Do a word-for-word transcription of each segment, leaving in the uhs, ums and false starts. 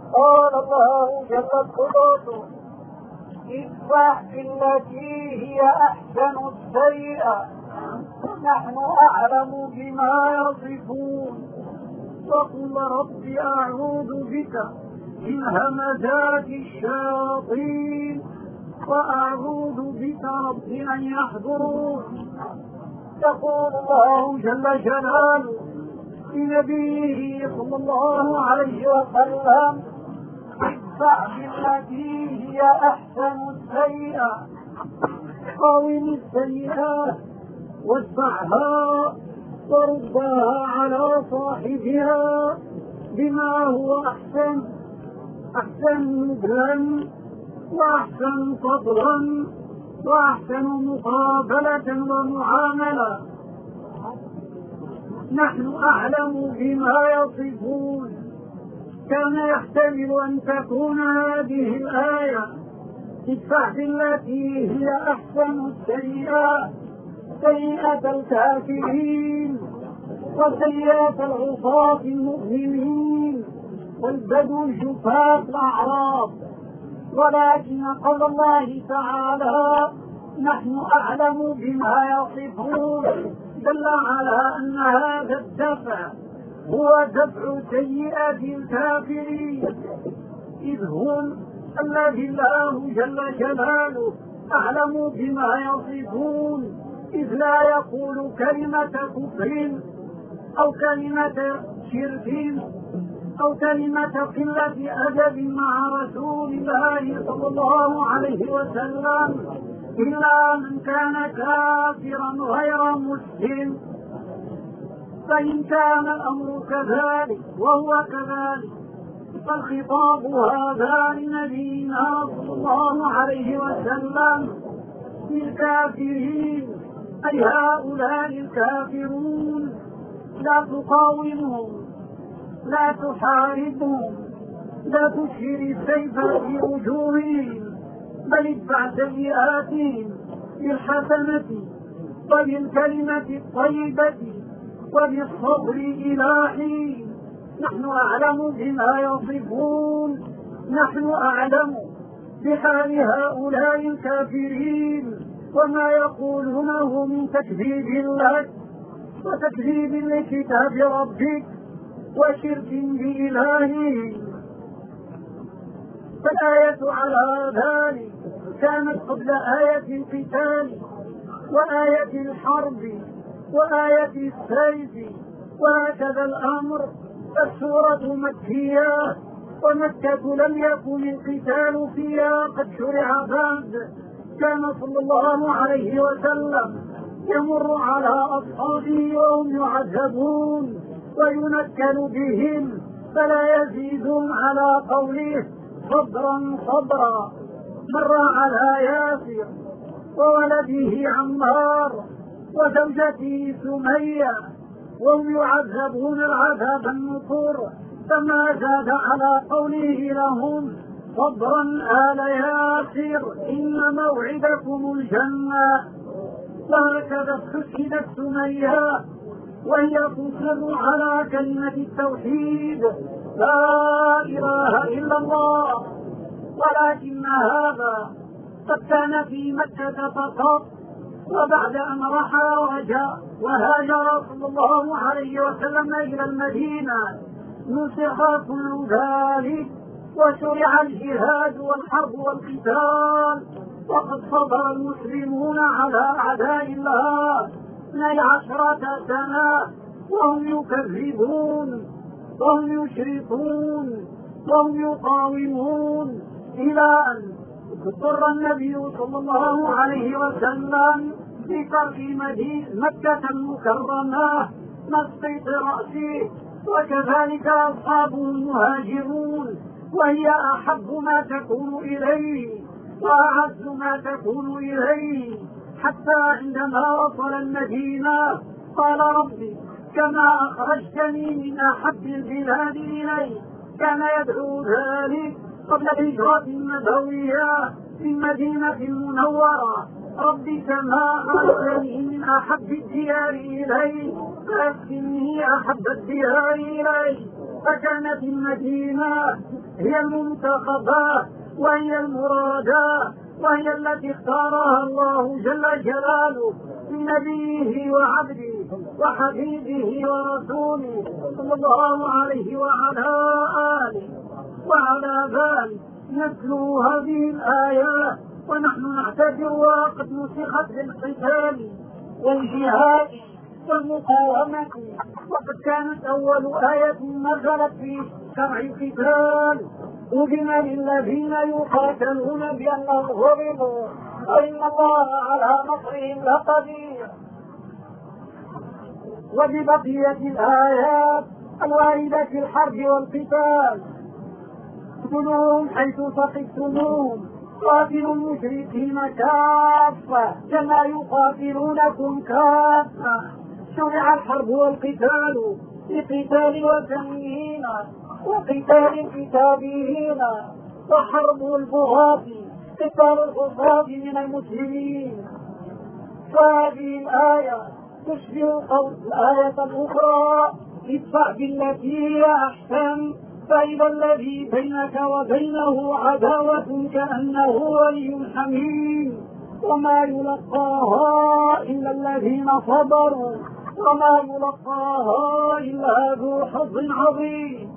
قال الله جل قدرته: ادفع بالتي هي أحسن السيئة نحن أعلم بما يصفون. وقل رب أعوذ بك من همزات الشياطين وأعوذ بك رب أن يحضرون. يقول الله جل جلاله لنبيه صلى الله عليه وسلم: ادفع بالتي هي أحسن السيئة، قاوم السيئات وادفعها وردها على صاحبها بما هو أحسن، أحسن نبلا وأحسن فضلا وأحسن مقابلة ومعاملة. نحن أعلم بما يصفون. كان يحتمل أن تكون هذه الآية ادفع بالتي هي أحسن السيئة سيئة الكافرين وسيئة العصاة المؤمنين والبدو الجفاة الأعراب، ولكن قول الله تعالى: نحن أعلم بما يصفون، دل على أن هذا الدفع هو دفع سيئة الكافرين، إذ هم الذي الله جل جلاله أعلم بما يصفون، إذ لا يقول كلمة كفر أو كلمة شرك أو كلمة قلة أدب مع رسول الله صلى الله عليه وسلم إلا من كان كافرا غير مسلم. فإن كان الأمر كذلك وهو كذلك فالخطاب هذا لنبينا صلى الله عليه وسلم للكافرين، أي هؤلاء الكافرون لا تقاومهم، لا تحاربهم، لا تشهر السيف في وجوههم، بل ادفع سيئاتهم بالحسنة وبالكلمة الطيبة وبالصبر إلى حين. نحن أعلم بما يصفون، نحن أعلم بحال هؤلاء الكافرين وما يقولونه من تكذيب لك وتكذيب لكتاب ربك وشرك بإلهه. فالآية على ذلك كانت قبل آية القتال وآية الحرب وآية السيف، وهكذا الأمر. السورة مكية، ومكة لم يكن القتال فيها قد شرع بعد. كان صلى الله عليه وسلم يمر على أصحابه وهم يعذبون وينكل بهم فلا يزيدون على قوله صبرا صبرا. مر على ياسر وولده عمار وزوجته سمية وهم يعذبون العذاب النكر، فما زاد على قوله لهم صبرا آل ياسر إن موعدكم الجنة. وهكذا استشهدت سمية وهي تصر على كلمة التوحيد لا إله إلا الله، ولكن هذا قد كان في مكة فقط، وبعد أن رحل ورجع وهاجر صلى الله عليه وسلم إلى المدينة نسخ كل ذلك وشرع الجهاد والحرب والقتال. وقد صبر المسلمون على أعداء الله اثني عشرة سنة وهم يكذبون وهم يشركون وهم يقاومون، إلى أن اضطر النبي صلى الله عليه وسلم بترك مدينة مكة المكرمة مسقط رأسه، وكذلك أصحابه المهاجرون، وهي أحب ما تكون إليه وأعز ما تكون إليه، حتى عندما وصل المدينة قال ربي كما أخرجتني من أحب البلاد إلي. كان يدعو ذلك قبل الهجرة النبوية في المدينة المنورة: ربي كما أخرجتني من أحب الديار إلي فأسكنني أحب الديار إلي. فكانت المدينة هي المنتخبة وهي المرادة وهي التي اختارها الله جل جلاله لنبيه وعبده وحبيبه ورسوله صلى الله عليه وعلى آله. وعلى ذلك نتلو هذه الآيات ونحن نعتبرها قد نسخت بالقتال والجهاد والمقاومة، وقد كانت أول آية نزلت في شرع القتال أذن للذين يقاتلون بأنهم ظلموا وإن الله على نصرهم لقدير. وببقية الآيات الواردة في الحرب والقتال اقتلوهم حيث ثقفتموهم قاتلوا المشركين كافة كما يقاتلونكم كافة. شرع الحرب والقتال لقتال الوثنيين وقتال الكتابيين، وحرب البغاة قتال الغزاة من المسلمين. فهذه الآية تشبه قول الآية الأخرى ادفع بالتي هي أحسن فإذا الذي بينك وبينه عداوة كأنه ولي حميم وما يلقاها إلا الذين صبروا وما يلقاها إلا ذو حظ عظيم.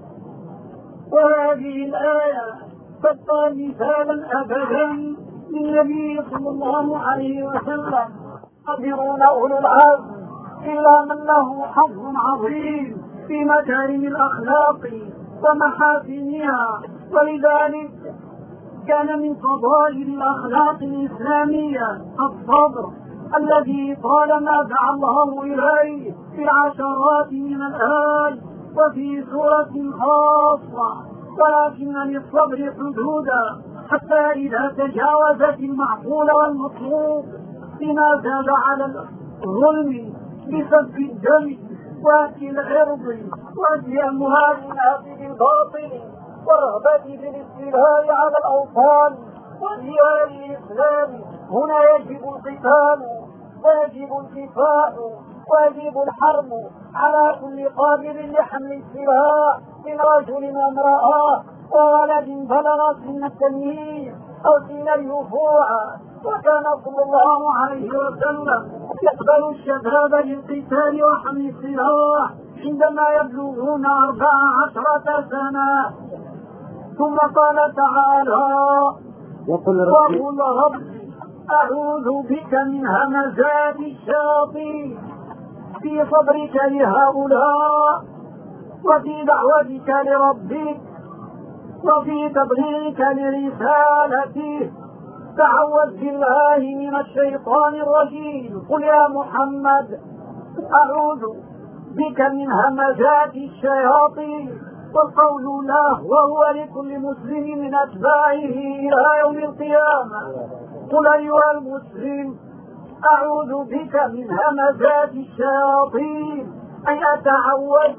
وهذه الآية تبقى مثالا أبدا للنبي صلى الله عليه وسلم. قدرون أولو العزم إلى من له حظ عظيم في مكارم الأخلاق ومحاسنها، ولذلك كان من فضائل الأخلاق الإسلامية الصبر الذي طالما دعا الله إليه في العشرات من الآي وفي سورة خاصة، ولكن للصبر حدودا حتى إذا تجاوزت المعقول والمطلوب بما زاد على الظلم بسفك الدم وأكل العرض وأكل أموال الناس بالباطل والرغبة بالاستيلاء على الأوطان وانهيار الإسلام. هنا يجب القتال ويجب الدفاع ويجب الحرب على كل قادر لحمل السلاح من رجل وامرأة وولد بلغ سن التمييز أو سن اليفوع. وكان صلى الله عليه وسلم يقبل الشباب للقتال وحمل السلاح عندما يبلغون أربع عشرة سنة. ثم قال تعالى وقل ربي أعوذ بك من همزات الشياطين في صبرك لهؤلاء وفي دعوتك لربك وفي تبليغك لرسالته. تعوذ بالله من الشيطان الرجيم. قل يا محمد أعوذ بك من همزات الشياطين، والقول له وهو لكل مسلم من أتباعه إلى يوم القيامة. قل أيها المسلم أعوذ بك من همزات الشياطين، أي أتعوذ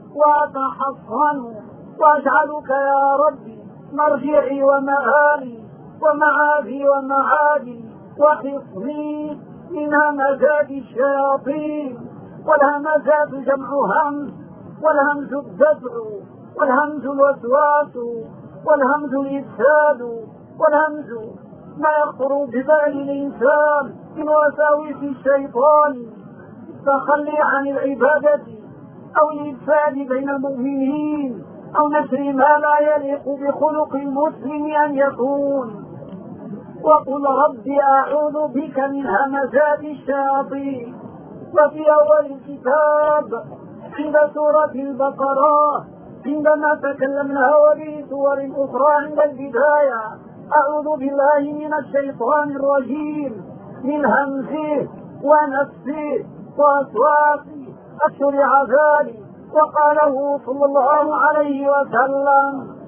وأتحصن وأجعلك يا ربي مرجعي ومآلي ومعاذي ومعادي وحصني من همزات الشياطين. والهمزات جمع همز، والهمز الدفع والهمز الوسواس والهمز الإفساد، والهمز ما يخطر ببال الإنسان من وساوس الشيطان التخلي عن العبادة أو الإفساد بين المؤمنين أو نشر ما لا يليق بخلق المسلم أن يكون. وقل ربي أعوذ بك من همزات الشياطين. وفي أول الكتاب عند سورة البقرة عندما تكلمنا وفي سور أخرى عند البداية أعوذ بالله من الشيطان الرجيم من همزه ونفسه ووسواسه أشرع ذلك. وقاله صلى الله عليه وسلم.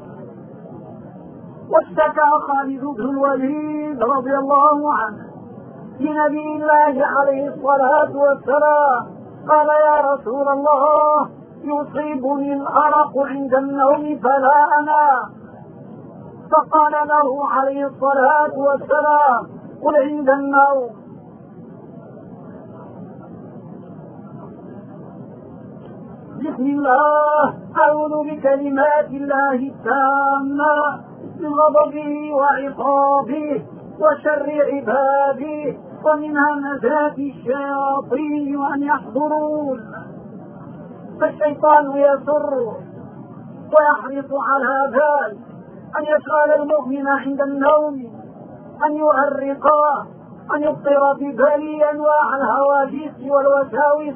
واشتكى خالد بن الوليد رضي الله عنه لنبي الله عليه الصلاة والسلام قال يا رسول الله يصيبني الأرق عند النوم فلا أنام. فقال له عليه الصلاة والسلام قل عند النوم بسم الله أعوذ بكلمات الله التامة من غضبه وعقابه وشر عباده ومن همزات الشياطين وأن يحضرون. فالشيطان يسر ويحرص على ذلك أن يشغل المؤمن عند النوم، أن يؤرق، أن يبطر ببالي أنواع الهواجس والوساوس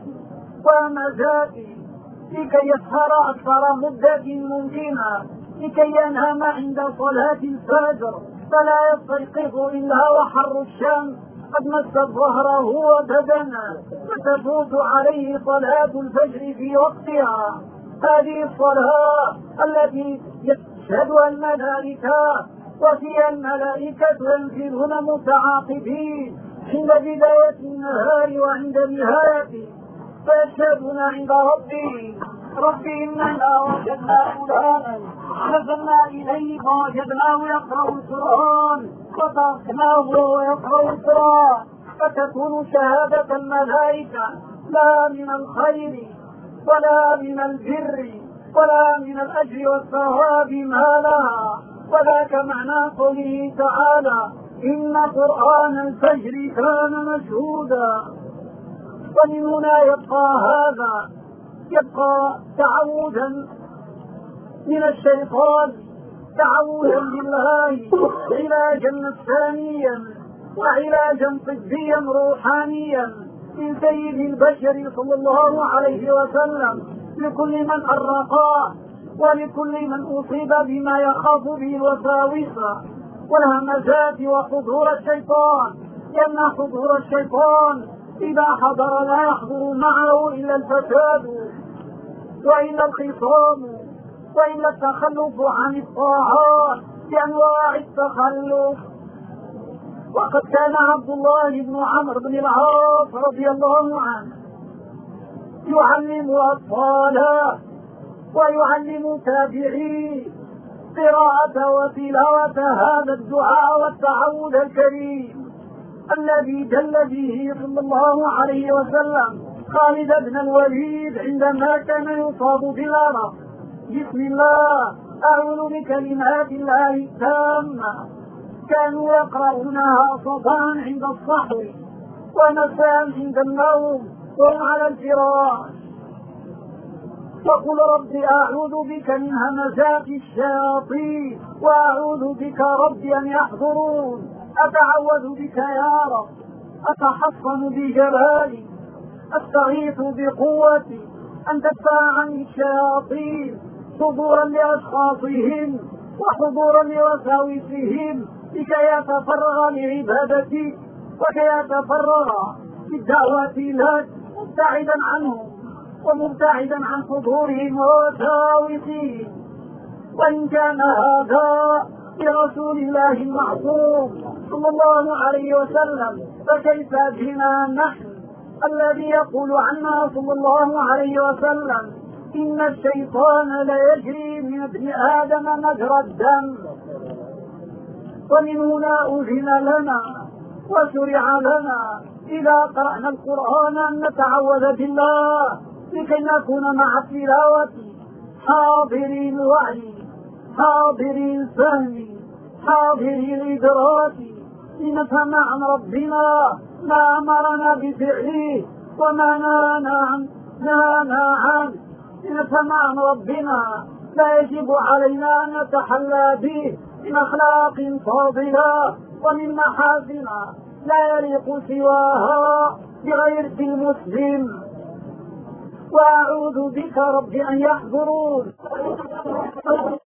ومزاته لكي يسهر أكثر مدة ممكنة، لكي ينام عند صلاة الفجر فلا يستيقظ إلا وحر الشمس قد مست ظهره وبدنه فتفوت عليه صلاة الفجر في وقتها. هذه الصلاة التي يشهدها الملائكة وفيها الملائكة ينزلون متعاقبين عند بداية النهار وعند نهايته، فيشهدون عند ربهم: ربي إننا وجدنا فلانا نزلنا إليه فوجدناه يقرأ القرآن فتركناه وهو يقرأ القرآن، فتكون شهادة الملائكة لا من الخير ولا من البر ولا من الأجر والثواب ما لها. وذاك معنى قوله تعالى: إن قرآن الفجر كان مشهودا. ومن هنا يبقى هذا يبقى تعوذا من الشيطان، تعوذا بالله، علاجا نفسانيا وعلاجا طبيا روحانيا من سيد البشر صلى الله عليه وسلم لكل من أرقاه ولكل من أصيب بما يخاف به الوساوس والهمزات وحضور الشيطان، لأن حضور الشيطان إذا حضر لا يحضر معه إلا الفساد وإلا الخصام وإلا التخلف عن الطاعات بأنواع التخلف. وقد كان عبد الله بن عمرو بن العاص رضي الله عنه يعلم أطفاله ويعلم تابعيه قراءة وتلاوة هذا الدعاء والتعوذ الكريم الذي جل به صلى الله عليه وسلم خالد بن الوليد عندما كان يصاب بالعرق: بسم الله أعوذ بكلمات الله التامة. كانوا يقرؤونها صباحا عند الصحو ومساء عند النوم وهم على الفراش. وقل رب أعوذ بك من همزات الشياطين وأعوذ بك رب أن يحضرون. أتعوذ بك يا رب، أتحصن بجلالي، أستغيث بقوتي أن تدفع عني الشياطين حضورا لأشخاصهم وحضورا لوساوسهم لكي يتفرغ لعبادتي وكي يتفرغ بالدعوة لك مبتعدا عنهم ومبتعدا عن حضورهم ووساوسهم. وإن كان هذا لرسول الله المعصوم صلى الله عليه وسلم فكيف بنا نحن الذي يقول عنا صلى الله عليه وسلم: إن الشيطان ليجري من ابن آدم مجرى الدم. ومن هنا أذن لنا وشرع لنا إذا قرأنا القرآن أن نتعوذ بالله لكي نكون مع التلاوة حاضرين الوعي حاضرين الفهم حاضرين الإدراك لنفهم عن ربنا ما أمرنا بفعله وما نهانا عنه، لنفهم عن ربنا لا يجب علينا أن نتحلى به من أخلاق فاضلة ومن محاسن لا يليق سواها بغير المسلم. وأعوذ بك رب أن يحضرون.